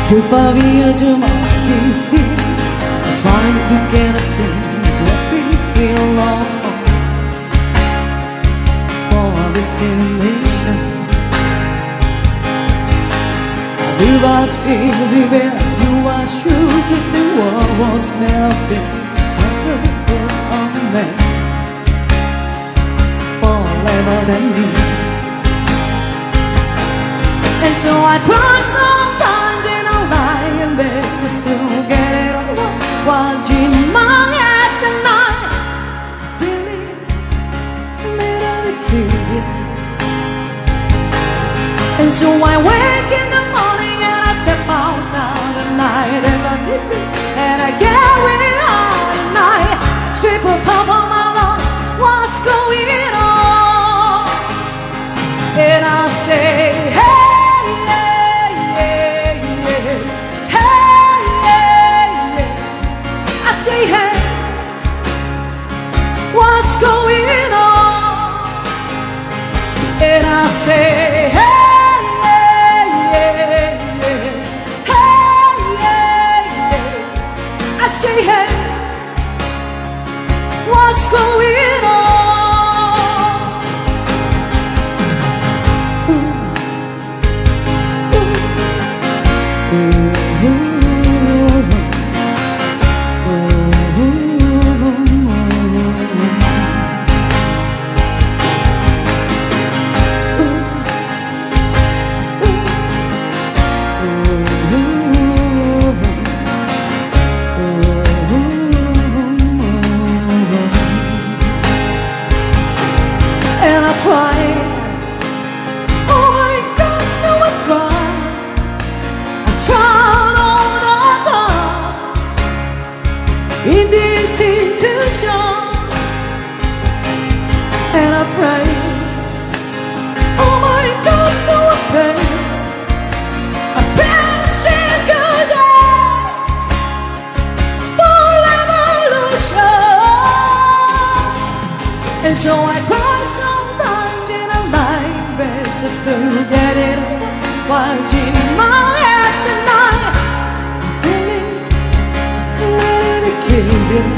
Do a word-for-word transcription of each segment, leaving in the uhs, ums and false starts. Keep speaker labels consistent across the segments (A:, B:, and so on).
A: Too far beyond your mind, still trying to get a thing. What we feel off for a destination. You was really well, you were sure that the world was made of this wonderful on man forever and me. And so I cried sometimes in a lying bed just to get it on what was in my head tonight. Feeling a little kid. And so I wake in the morning and I step outside at night and I dip it and I get really hard at night. Strip a cup on my lawn, what's going on? And I say, hey. What's going on? And I say, hey, hey, hey, hey, hey, hey. I say, hey, what's going on? Ooh. Ooh. Ooh. And I cried, oh my God, no I cried. I tried all the time in this institution. And I prayed, oh my God, no I prayed. I better say goodbye for revolution. And so I cried sometimes in a lying bed just to get it on what's in my head tonight. I'm feeling really kid.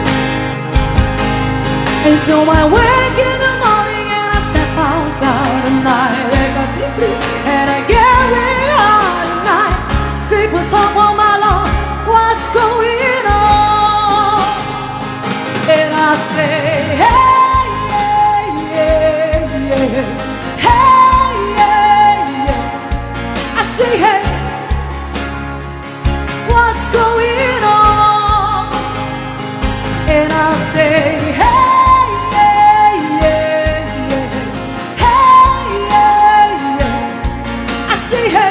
A: And so I wake in the morning and I step outside at night. I got deep blue and I get really hard at night. People talk on my lawn, what's going on? And I say, hey. Say, hey, what's going on? And I say, hey, hey, yeah, yeah. Hey, yeah, yeah. I say, hey,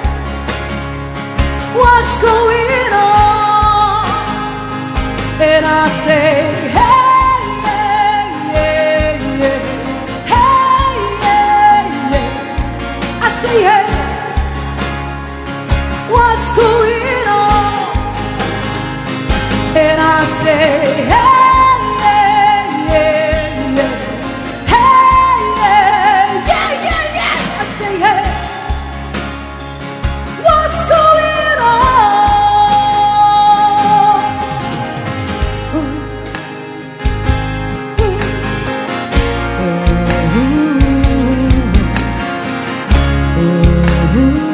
A: what's going on? And I say, hey. What's going on? And I say, hey, yeah, yeah, yeah. Hey, yeah, yeah, yeah, yeah. I say, hey, what's going on? Ooh. Ooh. Ooh. Ooh.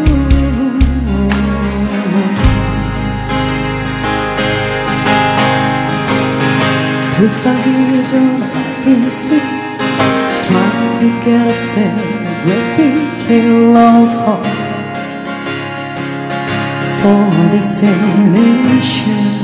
A: Too far years from my life still trying to get up there. We're thinking love for destination.